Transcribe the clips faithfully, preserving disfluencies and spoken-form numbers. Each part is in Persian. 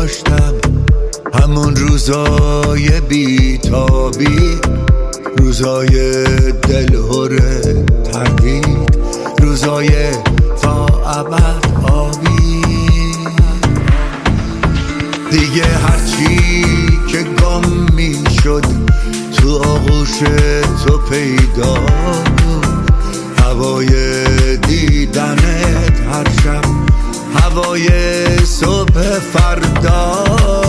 داشتم، همون روزای بیتابی، روزای دلهور تردید، روزای تا ابد آبی. دیگه هرچی که گم می شد تو آغوش تو پیدا بود، هوای دیدنت هر شب، هوای صبح فردا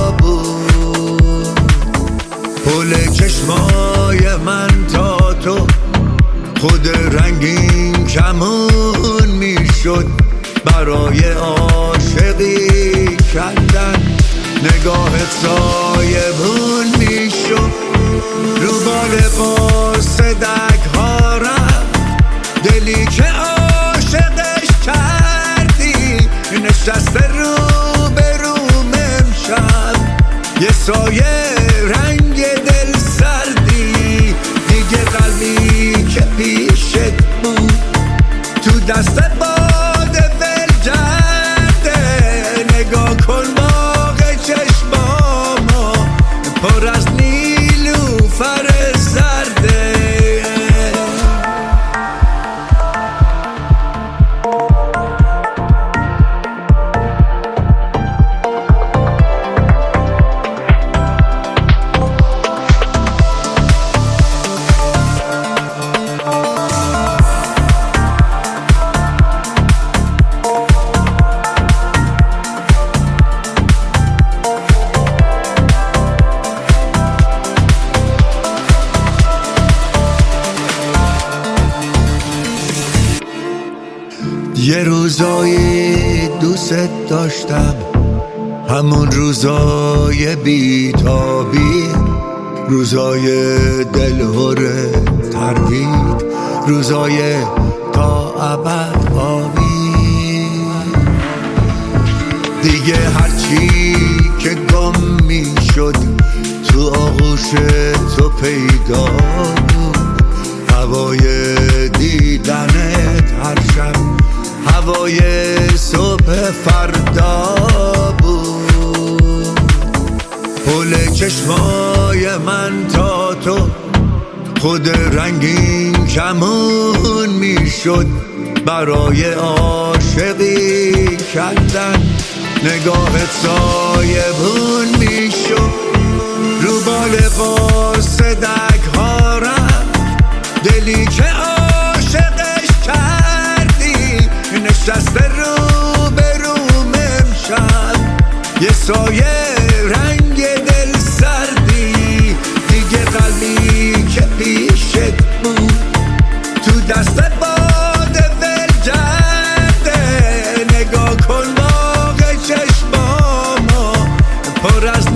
بود. پل چشمای من تا تو خود رنگین کمون می شد، برای عاشقی کندن نگاهت سایبون می شد. رو بال قرص دگ ها رفت دلی که عاشقش کردی، نشسته رو به روم امشب یه سایه رنگ دل سردی. دیگه قلبی که پیشت بود تو دست باد ول کرده، نگاه کن باغ چشمامو پر از نیلوفر زرده. یه روزایی دوست داشتم، همون روزای بیتابی، روزای دلهور تردید، روزای تا ابد آبی. دیگه هرچی که گم می شد تو آغوش تو پیدا بود، هوای دیدنت هر شب، هوای صبح فردا بود. پل چشمای من تا تو خود رنگین کمون می شد، برای عاشقی کندن نگاهت سایبون می شد. رو بال قرص دگ ها رفت دلی که عاشقش کردی، نشسته رو به روم امشب یه سایه رنگ دل سردی. دیگه قلبی که پیشت بود تو دست باد ول کرده، نگاه کن باغ چشمامو پر از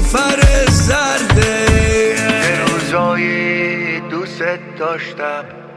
نیلوفر زرده. روزایی دوست داشتم،